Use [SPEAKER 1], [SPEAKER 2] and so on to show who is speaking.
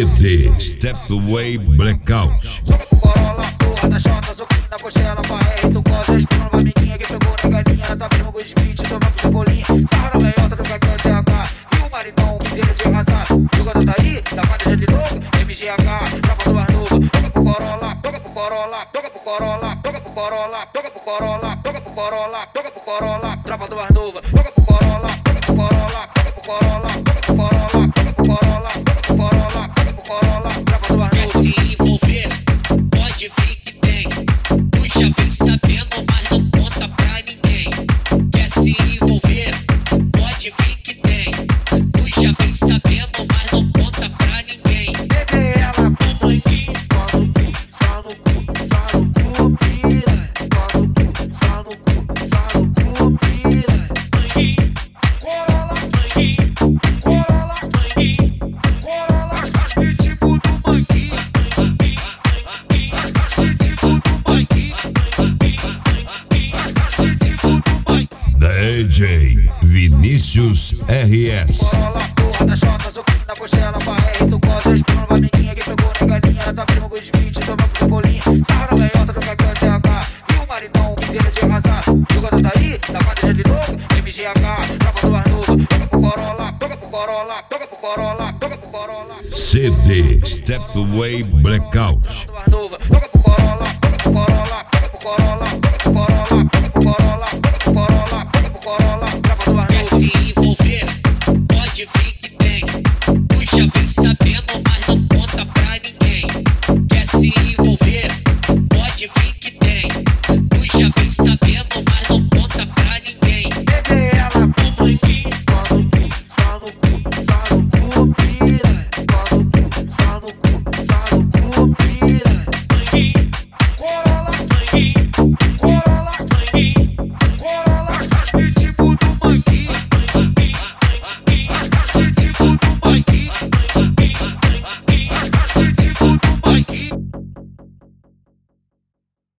[SPEAKER 1] CD Stepway Blackout.
[SPEAKER 2] Joga pro Corolla, porra da chota, soquinho na coxela, pra R, tu gosta, espuma pra amiguinha que pegou na galinha, tá firma com os 20, toma com cebolinha, sarra na meiota do cacau TH, e o maridão, piseiro de arrasar, jogando tá aí, da quadra de novo, MGH, tropa do ar novo, joga pro Corolla, joga pro Corolla, joga pro Corolla, joga pro Corolla, joga pro Corolla, joga pro Corolla, joga pro Corolla, tropa do ar novo, joga pro Corolla, joga pro Corolla, joga pro Corolla, joga pro Corolla, joga pro Corolla, joga pro Corolla, joga pro Corolla, tropa do ar
[SPEAKER 3] Quer
[SPEAKER 2] novo.
[SPEAKER 3] se envolver? Pode vir que tem. Tu já vem sabendo, mas não conta pra ninguém. Quer se envolver? Pode vir que tem. Tu já vem sabendo, mas não conta pra ninguém.
[SPEAKER 2] Peguei ela pro manguinho, só no cu, só no cu, só no cu, piranha. Só no cu, só no cu, só no cu, piranha.
[SPEAKER 3] Manguinho, Corolla, manguinho, Corolla, manguinho, Corolla,
[SPEAKER 2] As pitbull do manguinho, as pitbull do manguinho, as pitbull do manguinho.
[SPEAKER 1] DJ Vinícius RS.
[SPEAKER 2] Corolla, porra da chota, soquinho na coxela, pra R, tu gosta, espuma pra amiguinha que pegou na galinha, tá firma com os 20, toma com cebolinha, sarra na meiota do cacau TH, e o maridão, piseiro de arrasar, jogando tá aí, da quadra de novo, MGH, tropa do ar novo, joga pro Corolla, joga pro Corolla, joga pro Corolla, joga pro Corolla,
[SPEAKER 1] CD Stepway Blackout.
[SPEAKER 2] do ar novo, joga pro